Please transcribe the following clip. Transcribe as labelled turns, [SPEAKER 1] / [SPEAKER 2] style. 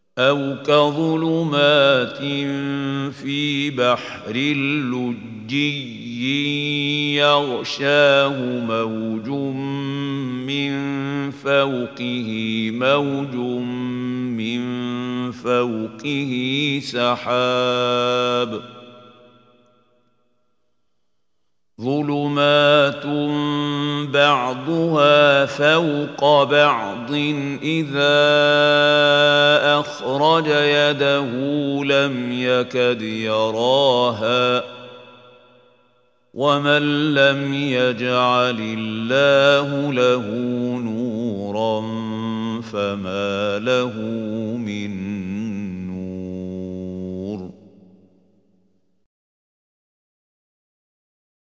[SPEAKER 1] أو كظلمات في بحر لجي يغشاه موج من فوقه موج من فوقه سحاب ظلمات بعضها فوق بعض إذا أخرج يده لم يكد يراها ومن لم يجعل الله له نورا فما له من